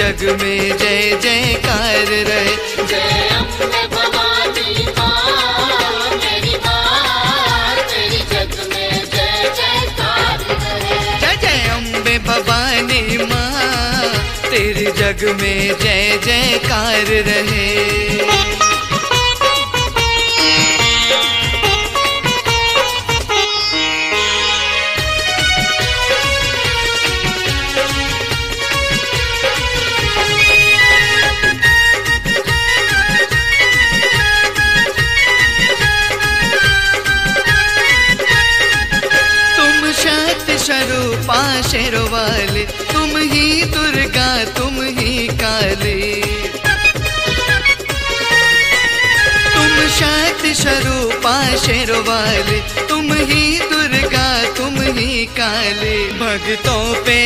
जग में जय जयकार रहे। जय अम्बे भवानी माँ मेरी माँ, तेरी जग में जय जयकार रहे। जय जय अम्बे भवानी माँ, तेरे जग में जय जयकार रहे। स्वरूपा शेरों वाले, तुम ही दुर्गा तुम ही काली। तुम शक्ति स्वरूपा शेरों वाले, तुम ही दुर्गा तुम ही काली। भक्तों पे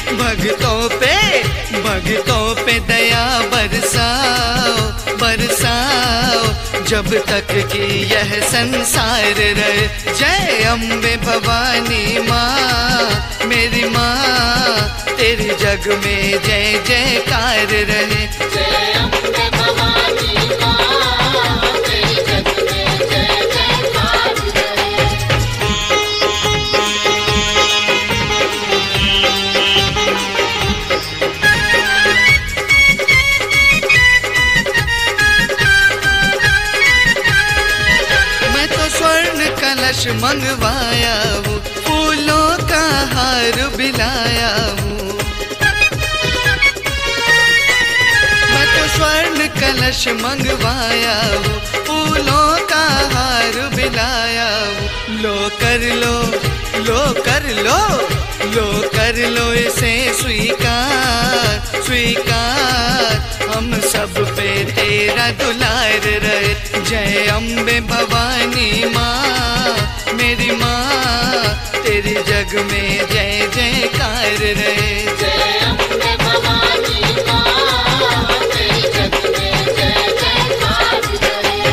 दया बरसाओ बरसाओ, जब तक कि यह संसार रहे। जय अम्बे भवानी माँ मेरी माँ, तेरे जग में जय जयकार रहे। जय अम्बे भवानी माँ, तेरी जग में जय जयकार रहे। मैं तो स्वर्ण कलश मंगवाया हूँ, फूलों का हार बिलाया हूँ। मैं तो स्वर्ण कलश मंगवाया हूँ, फूलों का हार बिलाया हूँ। लो कर लो लो कर लो लो कर लो इसे स्वीकार स्वीकार, हम सब पे तेरा दुलार रहे। जय अम्बे भवानी माँ मेरी माँ, तेरे जग में जय जयकार रहे। जय अम्बे भवानी माँ, तेरी जग में जय जयकार रहे।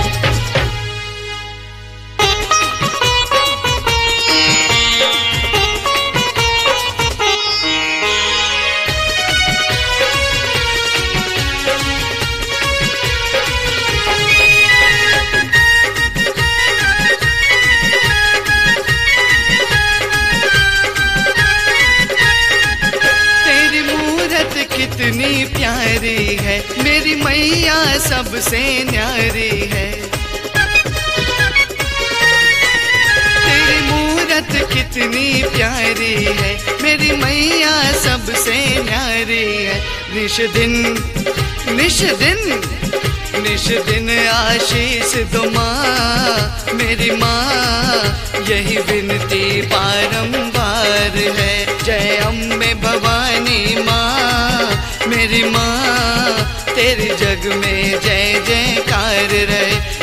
कितनी प्यारी है मेरी मैया, सबसे न्यारी है। तेरी मूरत कितनी प्यारी है मेरी मैया, सबसे न्यारी है। निश दिन आशीष दो माँ मेरी माँ, यही विनती बारंबार है। जय अम्बे भवानी माँ मेरी माँ, तेरे जग में जय जयकार रहे।